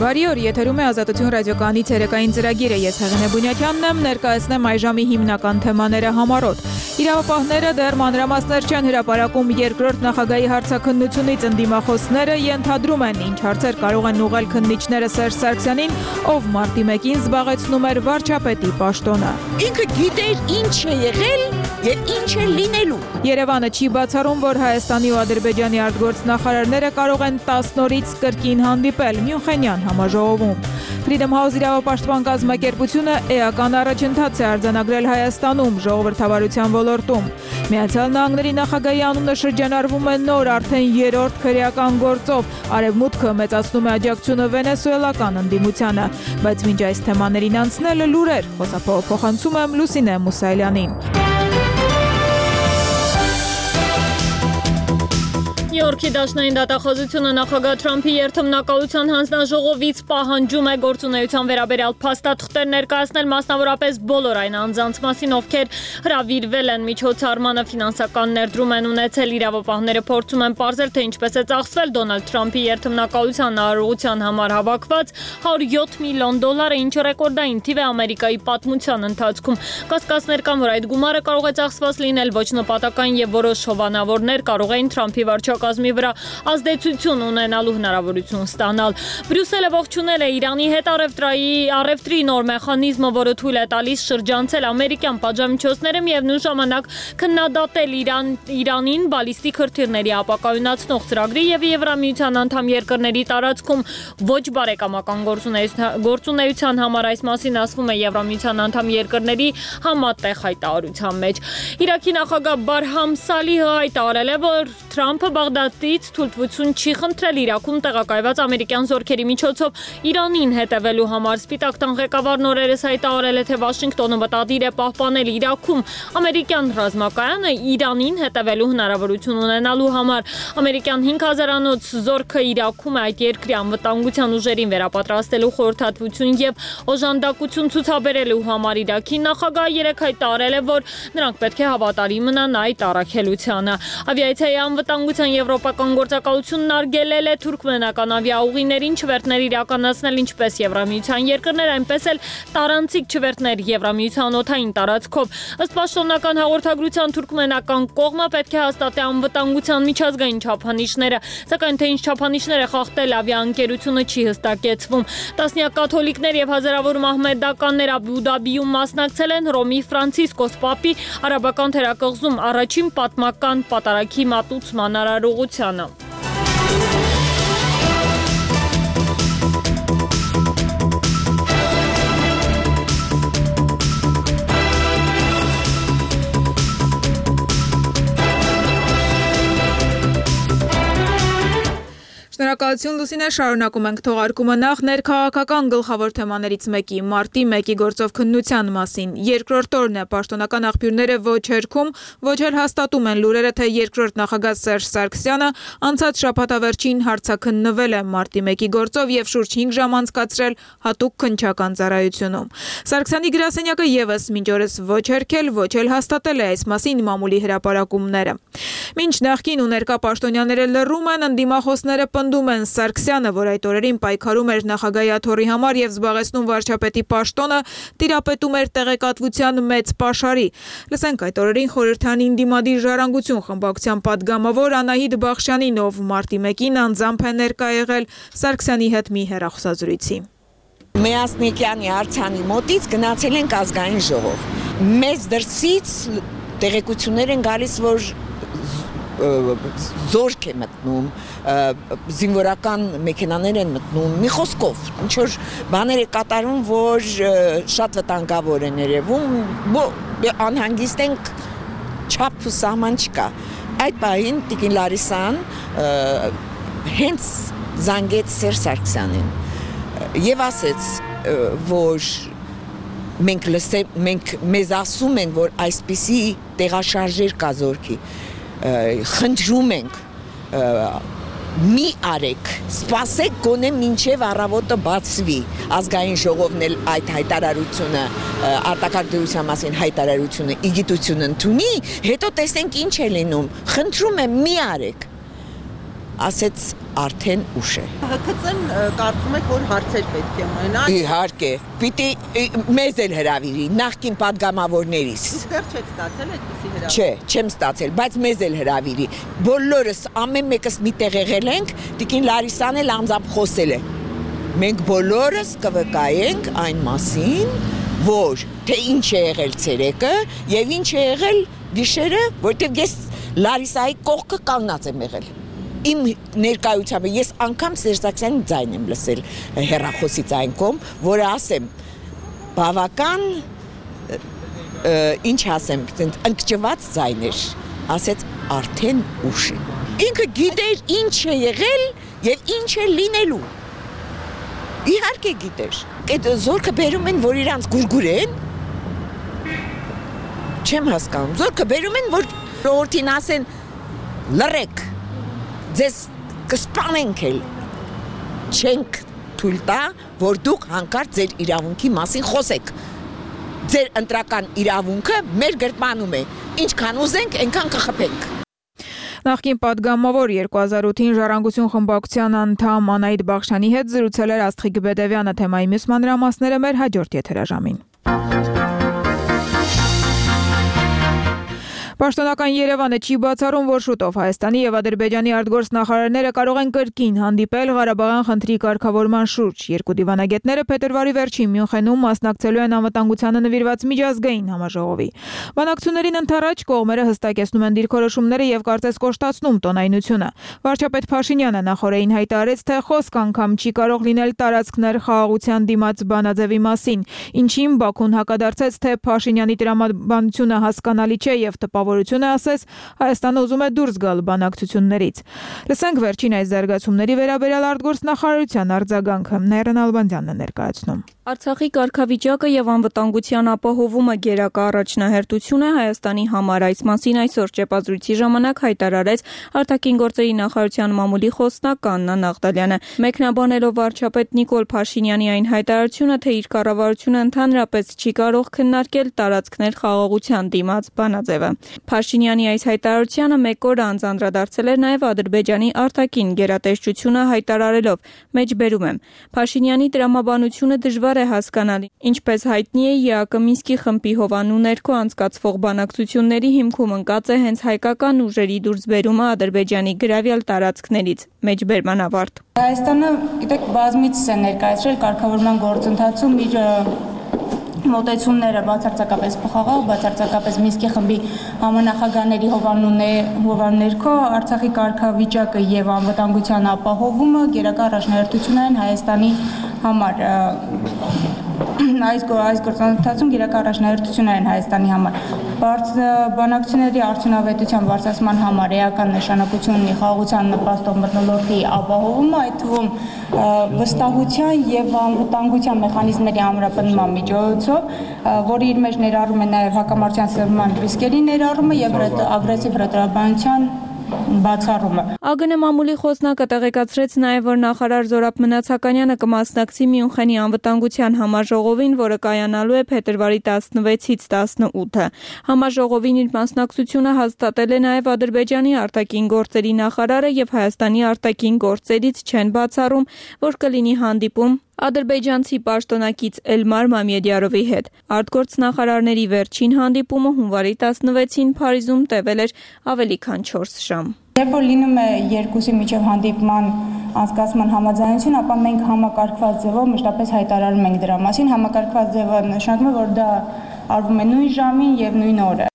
Բարի օր, եթերում է Ազատություն ռադիոկայանի ցերեկային ծրագիրը, ես Հեղինե Բունյակյանն եմ, ներկայացնեմ այժմի հիմնական թեմաները համառոտ։ Իրավապահները դեռ մանրամասներ չեն հրապարակում երկրորդ նախագահի հարցաքննությունից, ընդդիմախոսները ենթադրում են, ինչ հարցեր կարող են ուղղել քննիչները Սերժ Սարգսյանին, ով մարտի 1-ին զբաղեցնում էր վարչապետի պաշտոնը։ Ինքը գիտեր ինչ է եղել եւ ինչ է լինելու։ Երևանը չի բացառում, որ Հայաստանի ու Ադրբեջանի արտգործնախարարները կարող են 10 նորից կրկին հանդիպել Մյունխենյան համաժողովում։ Freedom House իրավապաշտպան կազմակերպությունը էական առաջընթաց է արձանագրել Հայաստանում ժողովրդավարության ոլորտում։ Միացյալ Նահանգների նախագահի անունը շրջանառվում է նոր, արդեն 3-րդ քրեական գործով։ Արևմուտքը մեծացնում է աջակցությունը վենեսուելական ընդդիմությանը, բայց մինչ այս թեմաներին անցնելը լուրեր, խոսափողը փոխանցում եմ Լուսինե Մուսայելյանին։ Նյու-Յորքի դաշնային դատախազությունը նախագահ Թրամփի երթմնակալության հանձնաժողովից պահանջում է գործունեության վերաբերյալ փաստաթղթեր ներկայացնել, մասնավորապես բոլոր այն անձանց մասին, ովքեր հրավիրվել են միջոցառմանը, ֆինանսական ներդրում են ունեցել։ Իրավապահները փորձում են պարզել, թե ինչպես է ծախսվել Դոնալդ Թրամփի երթմնակալության արարողության համար հավաքված $107 միլիոն, ինչը ռեկորդային թիվ է Ամերիկայի պատմության ընթացքում։ Կասկածներ կան, որ այդ գումարը կարող է ծախսված լինել ոչ նպատակային եւ որոշ հովանավորներ կարող էին Թրամփի վարչակազմի վրա ազդեցություն ունենալու հնարավորություն ստանալ։ Բրյուսելը ողջունել է Իրանի հետ առևտրի նոր մեխանիզմը, որը թույլ է տալիս շրջանցել ամերիկյան պատժամիջոցները, միևնույն ժամանակ քննադատել Իրանին բալիստիկ հրթիռների ապակայունացնող ծրագրի եւ Եվրամիության անդամ երկրների տարածքում ոչ բարեկամական գործունեության համար, այս մասին ասվում է Եվրամիության անդամ երկրների համատեղ հայտարարության մեջ։ Իրաքի նախագահ Բարհամ Սալիհը հայտարարել է, որ Թրամփը Բաղդադից թույլտվություն չի խնդրել Իրաքում տեղակայված ամերիկյան զորքերի միջոցով Իրանին հետևելու համար։ Սպիտակ տան ղեկավարն օրերս հայտարարել է, թե Վաշինգտոնը մտադիր է պահպանել Իրաքում ամերիկյան ռազմակայանը Իրանին հետևելու հնարավորություն ունենալու համար։ Ամերիկյան 5000-անոց զորքը Իրաքում է այդ երկրի անվտանգության ուժերին վերապատրաստելու խորհրդատվություն եւ օժանդակություն ցուցաբերելու համար։ Իրաքի նախագահը երեկ հայտարարել է, որ նրանք պետք է հավատարիմ մնան այդ առաքելությանը։ Ավիացիայի անվտանգության եվրոպական գործակալությունն արգելել է թուրքմենական ավիաուղիներին չվերթներ իրականացնել ինչպես Եվրամիության երկրներ, այնպես էլ տարանցիկ չվերթներ Եվրամիության օդային տարածքով։ Ըստ պաշտոնական հաղորդագրության թուրքմենական կողմը պետք է հաստատի անվտանգության միջազգային չափանիշները, սակայն թե ինչ չափանիշներ է խախտել ավիաընկերությունը չի հստակեցվում։ Տասնյակ կաթոլիկներ եւ հազարավոր մահմեդականներ Աբու Դաբիում մասնակցել են Հռոմի Ֆրանցիսկոս Պապի արաբական թերակղզում առաջին պատմական պատարագի մատուցման արարողությանը։ Շնորհակալություն Լուսինե, շարունակում ենք թողարկումը նախ ներքաղաքական գլխավոր թեմաներից մեկի մարտի 1-ի գործով քննության մասին։ Երկրորդ օրն է, պաշտոնական աղբյուրները ոչ հերքում, ոչ էլ հաստատում են լուրերը, թե երկրորդ նախագահ Սերժ Սարգսյանը անցած շաբաթավերջին հարցաքննվել է մարտի 1-ի գործով եւ շուրջ 5 ժամ անցկացրել հատուկ քննչական ծառայությունում։ Սարգսյանի գրասենյակը եւս մինչ օրս ոչ հերքել, ոչ էլ հաստատել է այս մասին մամուլի հրապարակումները։ Մինչ նախկին ու ներկա պաշտոնյաները լռում են, ընդդիմախոսները պնդում են Սարգսյանը, որ այդ օրերին պայքարում էր նախագահի աթոռի համար եւ զբաղեցնում վարչապետի պաշտոնը, տիրապետում էր տեղեկատվության մեծ պաշարի։ Լսենք այդ օրերին խորհրդանի դիմադիր ժառանգություն խմբակցության падգամավոր Անահիտ Բախշյանին, ով մարտի 1-ին անձամբ է ներկա եղել Սարգսյանի հետ մի հեռախոսազրույցի։ Մեյասնիկյանի արձանի մոտից գնացել ենք ազգային ժողով։ Մեծ դրսից տեղեկություններ են գալիս, որ զորք է մտնում, զինվորական մեքենաներ են մտնում, մի խոսքով, ինչ-որ բաներ է կատարում, որ շատ վտանգավոր են երևում, անհանգիստ ենք, չափ ու սահման չկա։ Այդ պահին Տիկին Լարիսան հենց զանգեց Սերժ Սարգսյանին եւ ասեց, որ մենք մեզ ասում են, որ այսպիսի տեղաշարժեր կա զորքի, խնդրում ենք մի արեք, սպասեք գոնե մինչև առավոտը բացվի, ազգային ժողովն էլ այդ հայտարարությունը, արտակարգ դրության մասին հայտարարությունը իգիտություն ընդունի, հետո տեսնենք ինչ է լինում, խնդրում եմ մի արեք։ ասեց արդեն ուշ է։ ՀՔՑ-ն կարծում եք, որ հարցեր պետք է ունենա։ Իհարկե, պիտի մեզ էլ հրավիրի, նախկին падգամավորներից։ Դեռ չեք ստացել այդպիսի հրավիր։ Չէ, չեմ ստացել, բայց մեզ էլ հրավիրի։ Բոլորս ամեն մեկս միտեղ եղել ենք, տիկին Լարիսան էլ անձամբ խոսել է։ Մենք բոլորս կվկայենք այն մասին, որ թե ինչ է եղել ցերեկը եւ ինչ է եղել գիշերը, որտեղ ես Լարիսայի կողքը կանգնած եմ եղել։ Իմ ներկայությամբ ես անգամ Սերժակյանի ձայն եմ լսել հեռախոսի ձայնկոմ, որը ասեմ, բավական ինչ ասեմ, ընկճված ձայն էր, ասեց արդեն ուշ է։ Ինքը գիտեր ինչ է եղել եւ ինչ է լինելու։ Իհարկե գիտեր։ Այդ զորքը բերում են, որ իրանց գուրգուրեն։ Չեմ հասկանում։ Զորքը բերում են, որ ժողովրդին ասեն լռեք։ Ձեզ կսպանենք էլ։ Չենք թույլ տա, որ դուք հանկարծ ձեր իրավունքի մասին խոսեք։ Ձեր ընտրական իրավունքը մեր գրպանում է։ Ինչքան ուզենք, այնքան կխփենք։ Նախկին падգամավոր 2008-ին Ժառանգություն խմբակցության անդամ Անահիտ Բախշյանի հետ զրուցել էր Աստղիկ Բեդևյանը, թեմայի մյուս մանրամասները մեր հաջորդ եթերաժամին։ Պաշտոնական Երևանը չի բացառում, որ շուտով Հայաստանի եւ Ադրբեջանի արտգործնախարարները կարող են կրկին հանդիպել Ղարաբաղյան խնդրի կարգավորման շուրջ։ Երկու դիվանագետները փետրվարի վերջին Մյունխենում մասնակցելու են անվտանգությանը նվիրված միջազգային համաժողովի։ Բանակցություններին ընթരാճ կողմերը հստակեցնում են դիրքորոշումները եւ կարծես կոշտացնում տոնայնությունը։ Վարչապետ Փաշինյանը նախորդին հայտարարեց, թե խոսք անգամ չի կարող լինել տարածքներ խաղաղության դիմաց բանաձևի մասին, ինչին Բաքուն հակադարձեց, թե Փաշինյանի տրամաբանությունը հասկանալի չէ եւ տպավորությունը ասես Հայաստանը ուզում է դուրս գալ բանակցություններից։ Լսենք վերջին այս զարգացումների վերաբերյալ արտգործնախարարության արձագանքը։ Նայիրան Ալբանդյանն է ներկայացնում։ Արցախի կարգավիճակը եւ անվտանգության ապահովումը գերակա առաջնահերթություն է Հայաստանի համար։ Այս մասին այսօր ճեպազրույցի ժամանակ հայտարարեց արտաքին գործերի նախարարության մամուլի խոսնակ Աննա Նաղդալյանը։ Մեկնաբանելով վարչապետ Նիկոլ Փաշինյանի այն հայտարարությունը, թե իր կառավարությունը ընդհանրապես չի կարող քննարկել տարածքներ խաղաղության դիմաց բանաձևը։ Փաշինյանի այս հայտարարությանը մեկ օր անց անդրադարձել էր նաեւ Ադրբեջանի արտաքին գերատեսչությունը հայտարարելով. «Մեջբերում եմ. Փաշինյանի տրամաբանությունը դժվար է հասկանալ, ինչպես հայտնի է ԵԱԿ Մինսկի խմբի հովանու ներքո անցկացվող բանակցությունների հիմքում ընկած է հենց հայկական ուժերի դուրսբերումը Ադրբեջանի գրավյալ տարածքներից»։ Մեջբերման ավարտ։ Հայաստանը, գիտեք, բազմիցս է ներկայացրել կարգավորման գործընթացում իր մոտեցումները բացարձակապես փոխաղ, բացարձակապես Մինսկի խմբի համանախագահների հովանու ներքո Արցախի կարգավիճակը եւ անվտանգության ապահովումը գերակա առաջնահերթություն են Հայաստանի համար։ Այս գործընթացում գերակա առաջնահերթություն են Հայաստանի համար։ Բանակցությունների արդյունավետության բարձրացման համար էական նշանակություն ունի խաղաղության նպաստող մթնոլորտի ապահովումը, այդ թվում վստահության եւ անվտանգության մեխանիզմերի ամրապնդման միջոցով, որը իր մեջ ներառում է նաեւ հակամարտության սրման ռիսկերի ներառումը եւ ագրեսիվ հրետորաբանության բացառումը։ ԱԳՆ մամուլի խոսնակը տեղեկացրեց նաև, որ նախարար Զորաբ Մնացականյանը կմասնակցի Մյունխենի անվտանգության համաժողովին, որը կայանալու է փետրվարի 16-ից 18-ը։ Համաժողովին իր մասնակցությունը հաստատել է նաև Ադրբեջանի արտաքին գործերի նախարարը եւ Հայաստանի արտաքին գործերից չեն բացառում, որ կլինի հանդիպում ադրբեջանցի պաշտոնակից Էլմար Մամեդյարովի հետ։ Արտգործնախարարների վերջին հանդիպումը հունվարի 16-ին Փարիզում տևել էր ավելի քան 4 ժամ։ Երբ որ լինում է երկուսի միջև հանդիպման անցկացման համաձայնություն, ապա մենք համակարգված ձևով մշտապես հայտարարում ենք դրա մասին։ Համակարգված ձևը նշանակում է, որ դա արվում է նույն ժամին եւ նույն օրը։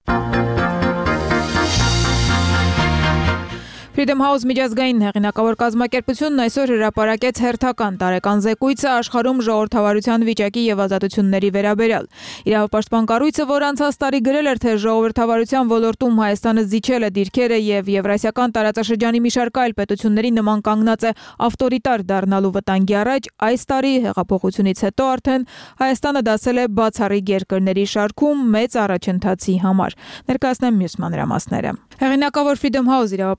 Freedom House միջազգային հեղինակավոր կազմակերպությունն այսօր հրապարակեց հերթական տարեկան զեկույցը աշխարհում ժողովրդավարության վիճակի եւ ազատությունների վերաբերյալ։ Իրավապաշտպան կառույցը, որ անցած տարի գրել էր, թե ժողովրդավարության ոլորտում Հայաստանը զիջել է դիրքերը եւ Եվրասիական տարածաշրջանի մի շարք այլ պետությունների նման կանգնած է ավտորիտար դառնալու վտանգի առաջ, այս տարի հեղափոխությունից հետո արդեն Հայաստանը դասել է բացառիկ երկրների շարքում մեծ առաջընթացի համար։ Ներկայացնեմ մյուս մանրամասները։ Հեղինակավոր Freedom House իրավապաշտպան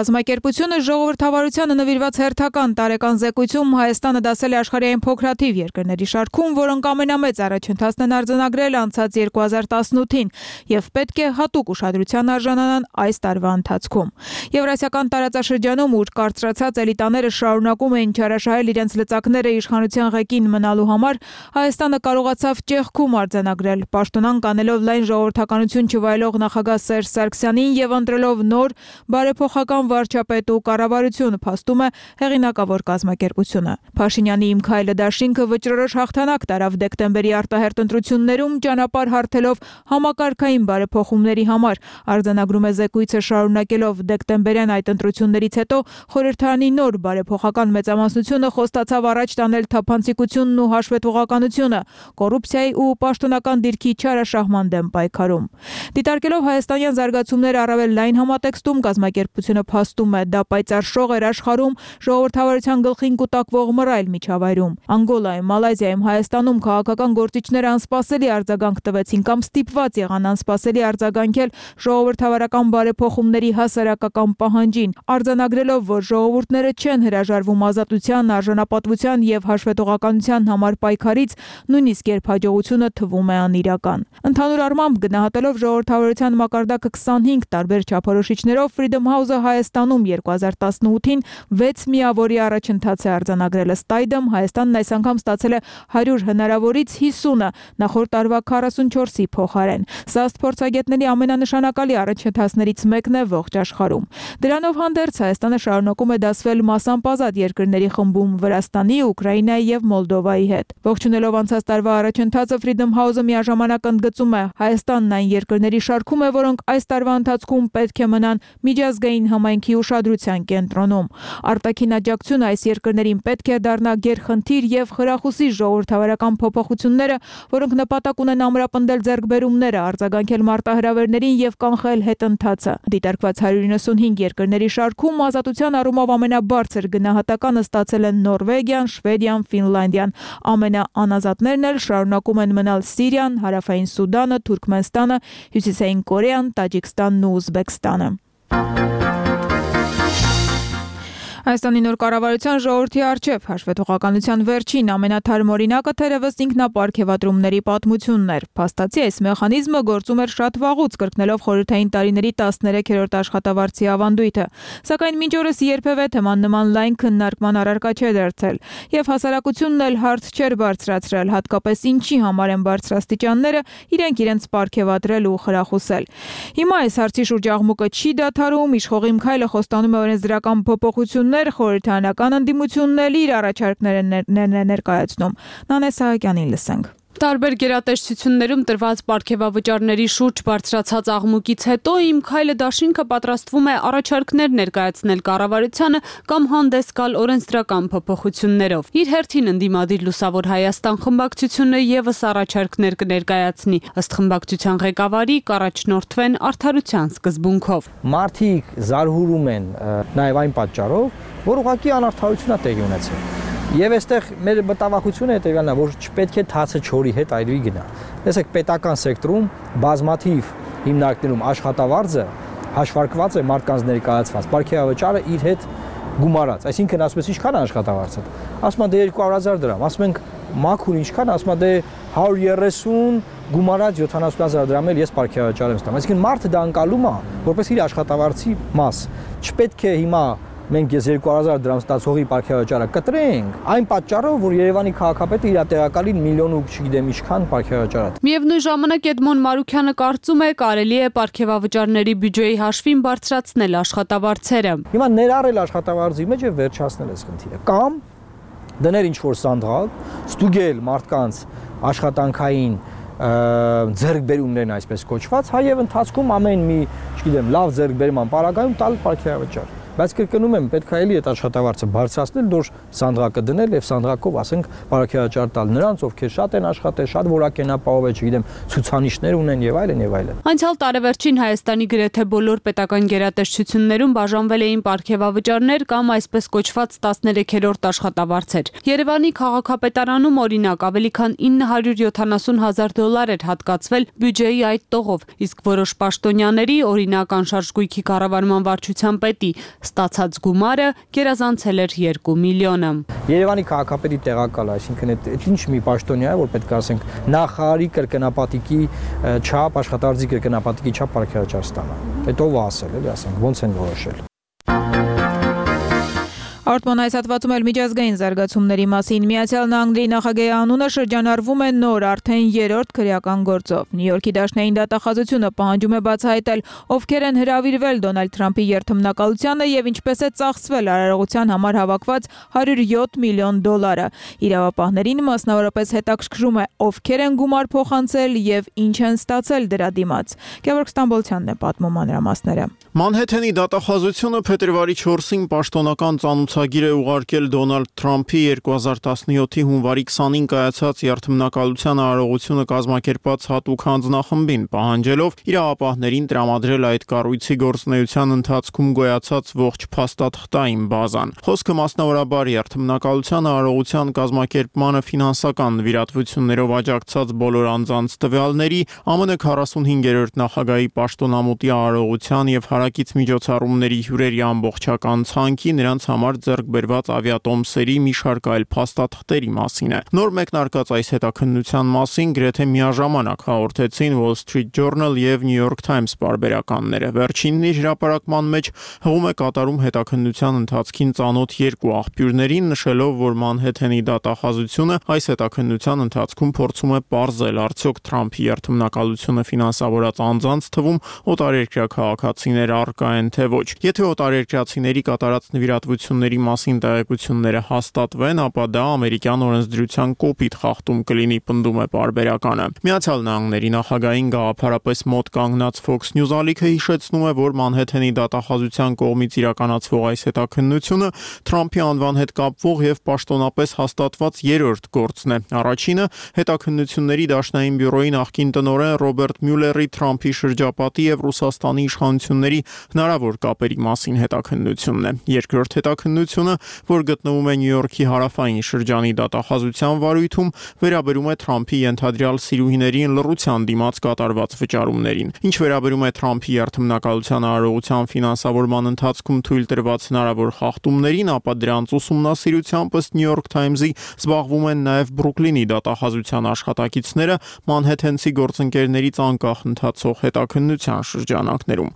կազմակերպությունը ժողովրդավարությանը նվիրված հերթական տարեկան զեկույցում Հայաստանը դասել է աշխարհային փոքրաթիվ երկրների շարքում, որոնք ամենամեծ առաջընթացն են արձանագրել անցած 2018-ին եւ պետք է հատուկ ուշադրության արժանանան այս տարվա ընթացքում։ Եվրասիական տարածաշրջանում, ուր կարծրացած էլիտաները շարունակում էին չարաշահել իրենց լծակները իշխանության ղեկին մնալու համար, Հայաստանը կարողացավ ճեղքում արձանագրել, պաշտոնան կանելով լայն ժողովրդականություն չվայելող նախագահ Սերժ Սարգսյանին եւ ընտրելով նոր բարեփոխական վարչապետ ու կառավարություն, փաստում է հեղինակավոր կազմակերպությունը։ Փաշինյանի «Իմ քայլը» դաշինքը վճռորոշ հաղթանակ տարավ դեկտեմբերի արտահերթ ընտրություններում, ճանապարհ հարթելով համակարգային բարեփոխումների համար, արձանագրում է զեկույցը, շարունակելով դեկտեմբերյան այդ ընտրություններից հետո խորհրդարանի նոր բարեփոխական մեծամասնությունը խոստացավ առաջ տանել թափանցիկությունն ու հաշվետվողականությունը, կոռուպցիայի ու պաշտոնական դիրքի չարաշահման դեմ պայքարում։ Դիտարկելով հայաստանյան զարգացումները առավել լայն համատեքստում, կազմակերպությունը փաստում է, դա պայծառ շող էր աշխարհում ժողովրդավարության գլխին կուտակվող մռայլ միջավայրում։ Անգոլայում, Մալայզիայում, Հայաստանում քաղաքական գործիչները անսպասելի արձագանք տվեցին կամ ստիպված եղան անսպասելի արձագանքել ժողովրդավարական բարեփոխումների հասարակական պահանջին, արձանագրելով, որ ժողովուրդները չեն հրաժարվում ազատության, արժանապատվության եւ հաշվետվողականության համար պայքարից, նույնիսկ երբ հաջողությունը թվում է անիրական։ Ընդհանուր առմամբ, գնահատելով ժողովրդավարության մակարդակը 25 տարբեր չափորոշիչներով, Freedom House-ը Հայաստանում 2018-ին 6 միավորի առաջընթաց է արձանագրել։ Ըստ այդմ, Հայաստանն այս անգամ ստացել է 100 հնարավորից 50-ը, նախորդ տարվա 44-ի փոխարեն։ Սա փորձագետների ամենանշանակալի առաջընթացներից մեկն է ողջ աշխարհում։ Դրանով հանդերձ Հայաստանը շարունակում է դասվել մասամբ ազատ երկրների խմբում Վրաստանի, Ուկրաինայի եւ Մոլդովայի հետ։ Ողջունելով անցած տարվա առաջընթացը, Freedom House-ը միաժամանակ ընդգծում է, Հայաստանն այն երկրների շարքում է, որոնք այս տարվա ընթացքում պետք է մնան միջազգային համայնքի ուշադրության կենտրոնում։ Արտաքին աջակցությունը այս երկրներին պետք է դառնա գերխնդիր եւ խրախուսի ժողովրդավարական փոփոխությունները, որոնք նպատակ ունեն ամրապնդել ձեռքբերումները, արձագանքել մարտահրավերներին եւ կանխել հետընթացը։ Դիտարկված 195 երկրների շարքում ազատության առումով ամենաբարձր գնահատականը ստացել են Նորվեգիան, Շվեդիան, Ֆինլանդիան։ Ամենաանազատներն էլ շարունակում են մնալ Սիրիան, Հարավային Սուդանը, Թուրքմենստանը, Հյուսիսային Կորեան, Տաջիկստանն ու Ուզբեկստանը։ Հայաստանի նոր կառավարության ժողովրդի առջև հաշվետվողականության վերջին ամենաթարմ օրինակը թերևս ինքնապարգևատրումների պատմությունն էր։ Փաստացի այս մեխանիզմը գործում էր շատ վաղուց, կրկնելով խորհրդային տարիների 13-րդ աշխատավարձի ավանդույթը, սակայն մինչ օրս երբևէ թեման նման լայն քննարկման առարկա չէ դարձել, եւ հասարակությունն էլ հարց չէր բարձրացրել, հատկապես ինչի համար են բարձրաստիճանները իրենց պարգևատրել ու խրախուսել։ Հիմա այս հարցի շուրջ աղմուկը չի դադարում, իշխող Իմ քայլը խոստանում է օրենսդրական փոփոխություն խորհրդարանական ընդդիմությունն էլ իր առաջարկներն է ներկայացնում։ Նանե Սահակյանին լսենք։ Տարբեր գերատեսչություններում տրված պարգևավճարների շուրջ բարձրացած աղմուկից հետո Իմ քայլը դաշինքը պատրաստվում է առաջարկներ ներկայացնել կառավարությանը կամ հանդես գալ օրենսդրական փոփոխություններով։ Իր հերթին ընդդիմադիր Լուսավոր Հայաստան խմբակցությունը եւս առաջարկներ կներկայացնի, ըստ խմբակցության ղեկավարի կառաջնորդվեն արդարության սկզբունքով։ Մարդիկ զարհուրում են նաեւ այն պատճառով, որ ուղղակի անարդարություն է տեղի ունեցել։ Եվ այստեղ մեր մտավախությունը հետևյալն է, որ չպետք է թացը չորի հետ այրվի գնա։ Տեսեք, պետական սեկտորում բազմաթիվ հիմնարկներում աշխատավարձը հաշվարկված է մարդկանց ներկայացված, պարգևավճարը իր հետ գումարած։ Այսինքն ասում ես ինչքան է աշխատավարձը։ Ասում են դե 200,000 դրամ, ասում ենք մաքուր ինչքան, ասում են դե 130 գումարած 70,000 դրամ էլ ես պարգևավճար եմ ստանում։ Այսինքն մարդը դա անցալում է, որպես իր աշխատավարձի մաս։ Չպետք է հիմա մենք 200,000 դրամ ստացողի պարգևավճարը կտրենք, այն պատճառով, որ Երևանի քաղաքապետը իր տեղակալին միլիոն ու չգիտեմ ինչքան պարգևավճար է։ Միևնույն ժամանակ Էդմոն Մարուքյանը կարծում է, կարելի է պարգևավճարների բյուջեի հաշվին բարձրացնել աշխատավարձերը։ Հիմա ներառել աշխատավարձի մեջ եւ վերջացնել այս խնդիրը։ Կամ դնել ինչ-որ սանդղակ, ստուգել մարդկանց աշխատանքային ձեռքբերումներն այսպես կոչված, հայև ընթացքում ամեն մի, չգիտեմ, լավ ձեռքբերման պարագայում տալ պարգևավճար։ Բայց կրկնում եմ, պետք է էլի այդ աշխատավարձը բարձրացնել, որ սանդղակը դնել եւ սանդղակով, ասենք, պարգևավճար տալ նրանց, ովքեր շատ են աշխատել, շատ որակենապահով է, չգիտեմ, ցուցանիշներ ունեն եւ այլն եւ այլն։ Անցյալ տարեվերջին Հայաստանի գրեթե բոլոր պետական գերատեսչություններում բաժանվել էին պարգևավճարներ կամ այսպես կոչված 13-րդ աշխատավարձեր։ Երևանի քաղաքապետարանում օրինակ ավելի քան $970,000 էր հատկացվել բյուջեի այդ տողով, իսկ որոշ պաշտոնյաների, օրինակ անշարժ գույքի կառավարման վարչության պետի Ստացած գումարը գերազանցել էր 2 միլիոնը։ Երևանի քաղաքապետի տեղակալը, այսինքն այդ ինչ մի պաշտոնյա է, որ պետք է ասենք նախարարի կրկնապատիկի չափ, աշխատարձի կրկնապատիկի չափ ապարքեվաճար ստանա։ Այդ ով է ասել, էլի ասենք, ոնց են որոշել։ Արտման այս հատվածում էլ միջազգային զարգացումների մասին Միացյալ Նահանգների նախագահի անունը շրջանառվում է նոր արդեն 3-րդ քրեական գործով։ Նյու Յորքի դաշնային դատախազությունը պահանջում է բացահայտել, ովքեր են հրավիրվել Դոնալդ Թրամփի երթմնակալությանը եւ ինչպես է ծախսվել արարողության համար հավաքված $107 միլիոն։ Իրավապահներին մասնավորապես հետաքրքրում է, ովքեր են գումար փոխանցել եւ ինչ են ստացել դրա դիմաց։ Գևորգ Ստամբոլցյանն է պատմում մանրամասները։ Մանհեթենի դատախազությունը փետրվարի 4-ին պաշտոնական ծանուցագիր է ուղարկել Դոնալդ Թրամփի 2017-ի հունվարի 20-ին կայացած երթմնակալության արարողությունը կազմակերպած հատուկ հանձնախմբին, պահանջելով իրավապահներին տրամադրել այդ կառույցի գործունեության ընթացքում գոյացած ողջ փաստաթղթային բազան։ Խոսքը մասնավորաբար երթմնակալության արարողության կազմակերպմանը ֆինանսական նվիրատվություններով աջակցած բոլոր անձանց տվյալների, ԱՄՆ 45-րդ նախագահի պաշտոնամուտի արարողության եւ հարակից միջոցառումների հյուրերի ամբողջական ցանկի, նրանց համար ձեռք բերված ավիատոմսերի մի շարք այլ փաստաթղթերի մասին է։ Նոր մեկնարկած այս հետաքննության մասին գրեթե միաժամանակ հաղորդեցին Wall Street Journal եւ New York Times պարբերականները։ Վերջինն իր հրապարակման մեջ հղում է կատարում հետաքննության ընթացքին ծանոթ երկու աղբյուրներին, նշելով, որ Մանհեթենի դատախազությունը այս հետաքննության ընթացքում փորձում է պարզել, արդյոք Թրամփի երթմնակալությունը ֆինանսավորած անձանց թվում օտարերկրյա քաղաքացիներ առկա են թե ոչ։ Եթե օտարերկրացիների կատարած նվիրատվությունների մասին տեղեկությունները հաստատվեն, ապա դա ամերիկյան օրենսդրության կոպիտ խախտում կլինի, պնդում է պարբերականը։ Միացյալ Նահանգների նախագահին գաղափարապես մոտ կանգնած Fox News ալիքը հիշեցնում է, որ Մանհեթենի դատախազության կողմից իրականացվող այս հետաքննությունը Թրամփի անվան հետ կապվող եւ պաշտոնապես հաստատված 3-րդ գործն է։ Առաջինը հետաքննությունների դաշնային բյուրոյի նախկին տնօրեն Ռոբերտ Մյուլլերի Թրամփի շրջապատի եւ Ռուսաստանի իշխանությունների հնարավոր կապերի մասին հետաքննությունն է։ Երկրորդ հետաքննությունը, որ գտնվում է Նյու Յորքի հարավային շրջանի դատախազության վարույթում, վերաբերում է Թրամփի ենթադրյալ սիրուհիներին լռության դիմաց կատարված վճարումներին։ Ինչ վերաբերում է Թրամփի երթմնակալության արարողության ֆինանսավորման ընթացքում թույլ տրված հնարավոր խախտումներին, ապա դրանց ուսումնասիրությամբ ըստ New York Times-ի զբաղվում են նաև Բրուքլինի դատախազության աշխատակիցները Մանհեթենցի գործընկերներից անկախ ընթացող հետաքննության շրջանակներում։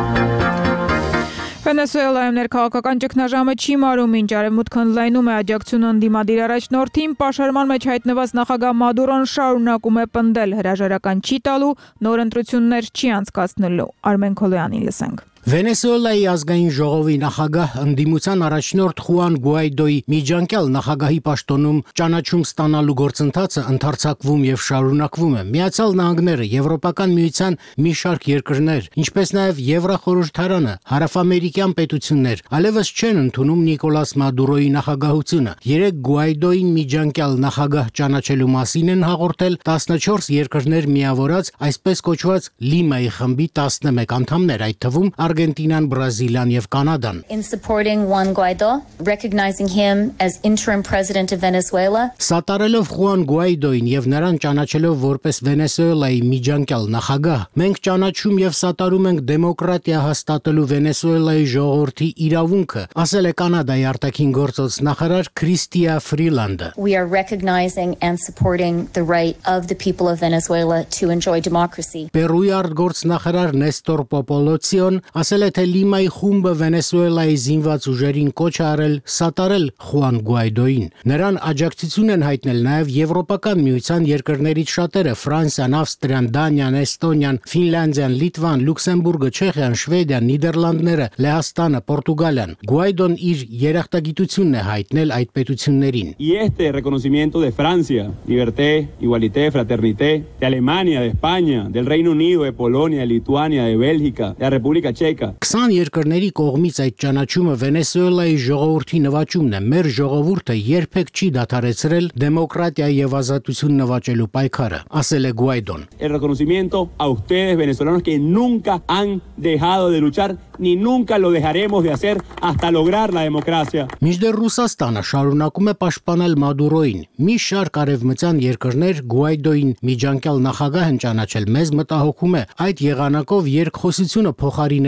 Վենեսուելայում ներքաղաքական ճգնաժամը չի մարում, ինչ արևմուտքն ընդլայնում է աջակցությունը ընդդիմադիր առաջնորդին, պաշարման մեջ հայտնված նախագահ Մադուրոն շարունակում է պնդել, հրաժարական չի տալու, նոր ընտրություններ չի անցկացնելու։ Արմեն Քոլոյանին լսենք։ Վենեսուելայի ազգային ժողովի նախագահ ընդդիմության առաջնորդ Խուան Գուայդոյի միջանկյալ նախագահի պաշտոնում ճանաչում ստանալու գործընթացը ընդարձակվում եւ շարունակվում է։ Միացյալ Նահանգները, Եվրոպական միության մի շարք երկրներ, ինչպես նաեւ Եվրախորհրդարանը, հարավամերիկյան պետություններ այլևս չեն ընդունում Նիկոլաս Մադուրոյի նախագահությունը։ Երեք Գուայդոյին միջանկյալ նախագահ ճանաչելու մասին են հաղորդել 14 երկրներ միավորած այսպես կոչված Լիմայի խմբի 11 անդամներ, այդ թվում Argentina, Brazil եւ Կանադան։ In supporting Juan Guaidó, recognizing him as interim president of Venezuela. Սատարելով Խուան Գուայդոին եւ նրան ճանաչելով որպես Վենեսուելայի միջանկյալ նախագահ, մենք ճանաչում եւ սատարում ենք դեմոկրատիա հաստատելու Վենեսուելայի ժողովրդի իրավունքը, ասել է Կանադայի արտաքին գործոց նախարար Քրիստիա Ֆրիլանդը։ We are recognizing and supporting the right of the people of Venezuela to enjoy democracy. Պերուի արտգործնախարար Նեստոր Պոպոլոցիոն ասել է, թե Լիմայի խումբը Վենեսուելայի զինված ուժերին կոչ է արել սատարել Խուան Գուայդոին։ Նրան աջակցություն են հայտնել նաև Եվրոպական միության երկրներից շատերը՝ Ֆրանսիան, Ավստրիան, Դանիան, Էստոնիան, Ֆինլանդիան, Լիտվան, Լյուքսեմբուրգը, Չեխիան, Շվեդիան, Նիդերլանդները, Լեհաստանը, Պորտուգալիան։ Գուայդոն իր երախտագիտությունն է հայտնել այդ պետություններին։ Y este reconocimiento de Francia, Liberté, Igualité, Fraternité, de Alemania, de España, del Reino Unido, de Polonia, de Lituania, de Bélgica, de la República Checa. 20 երկրների կողմից այդ ճանաչումը Վենեսուելայի ժողովրդի նվաճումն է։ Մեր ժողովուրդը երբեք չի դադարեցրել դեմոկրատիա եւ ազատություն նվաճելու պայքարը, ասել է Գուայդոն։ El reconocimiento a ustedes venezolanos que nunca han dejado de luchar ni nunca lo dejaremos de hacer hasta lograr la democracia. Մինչդեռ Ռուսաստանը շարունակում է պաշտպանել Մադուրոին։ Մի շարք արևմտյան երկրներ Գուայդոին միջանկյալ նախագահ են ճանաչել։ Մեզ մտահոգում է այդ եղանակով երկխոսությունը փոխարինել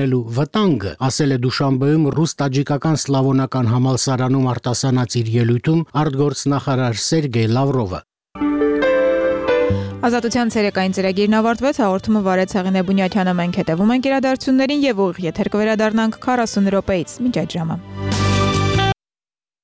լինելու վտանգը, ասել է Դուշանբեում ռուս-տաջիկական սլավոնական համալսարանում արտասանած իր ելույթում արտգործնախարար Սերգեյ Լավրովը։ Ազատության ցերեկային ծրագիրն ավարտվեց, հաղորդումը վարեց Հեղինե Բունյաթյանը, մենք հետևում ենք իրադարձություններին եւ ուղիղ եթեր կվերադառնանք 40 րոպեից։ Մինչ այդ ժամը։